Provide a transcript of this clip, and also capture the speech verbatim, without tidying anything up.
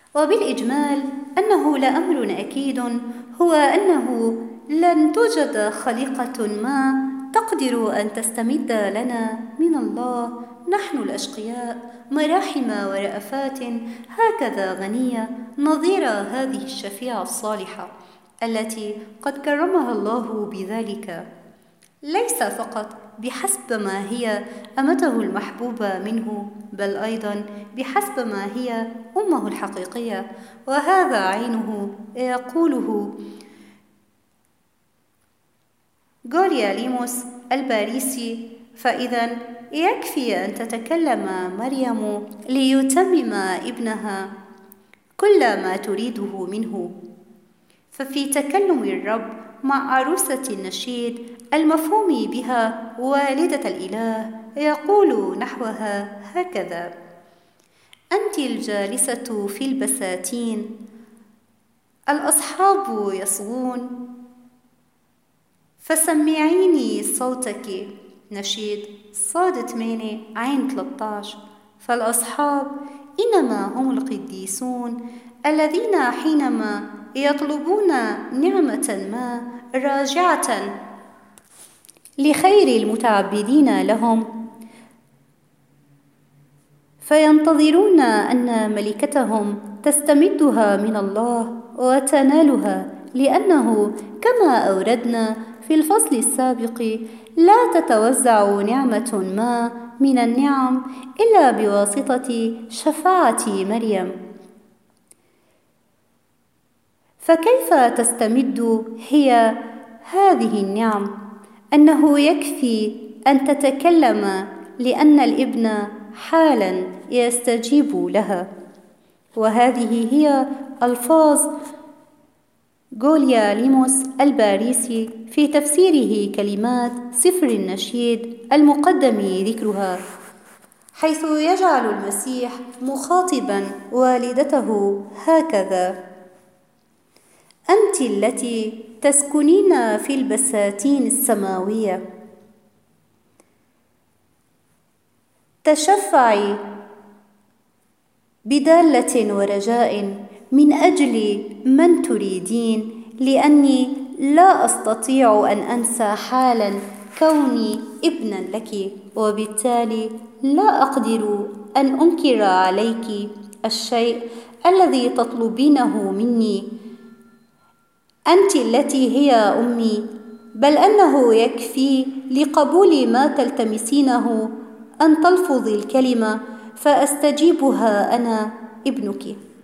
وبالإجمال أنه لأمر أكيد هو أنه لن توجد خليقة ما تقدر أن تستمد لنا من الله نحن الأشقياء مراحم ورأفات هكذا غنية نظير هذه الشفيعة الصالحة التي قد كرمها الله بذلك، ليس فقط بحسب ما هي أمته المحبوبة منه، بل أيضا بحسب ما هي أمه الحقيقية، وهذا عينه يقوله غولياليموس الباريسي. فإذا يكفي أن تتكلم مريم ليتمم ابنها كل ما تريده منه. ففي تكلم الرب مع عروسة النشيد المفهوم بها والدة الإله يقول نحوها هكذا: أنت الجالسة في البساتين، الأصحاب يصغون، فسمعيني صوتك. نشيد صاد ثمانية عين ثلاثة عشر. فالأصحاب إنما هم القديسون الذين حينما يطلبون نعمة ما راجعة لخير المتعبدين لهم فينتظرون أن ملكتهم تستمدها من الله وتنالها، لأنه كما أوردنا في الفصل السابق لا تتوزع نعمة ما من النعم إلا بواسطة شفاعة مريم. فكيف تستمد هي هذه النعم؟ أنه يكفي أن تتكلم لأن الابن حالا يستجيب لها، وهذه هي ألفاظ غولياليموس الباريسي في تفسيره كلمات سفر النشيد المقدم ذكرها، حيث يجعل المسيح مخاطبا والدته هكذا: أنت التي تسكنين في البساتين السماوية، تشفعي بدالة ورجاء من أجل من تريدين، لأني لا أستطيع أن أنسى حالا كوني ابنا لك، وبالتالي لا أقدر أن أنكر عليك الشيء الذي تطلبينه مني. أنت التي هي أمي، بل أنه يكفي لقبول ما تلتمسينه أن تلفظي الكلمة فأستجيبها أنا ابنك.